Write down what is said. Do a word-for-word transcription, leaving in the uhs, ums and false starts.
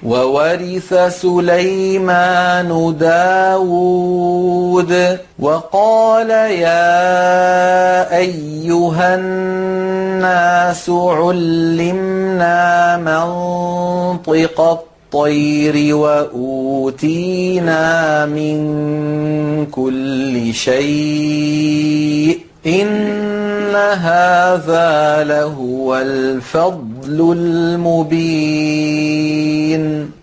وورث سليمان داود وقال يا أيها الناس علمنا منطق الطير وأوتينا من كل شيء إن هذا لهو الفضل المبين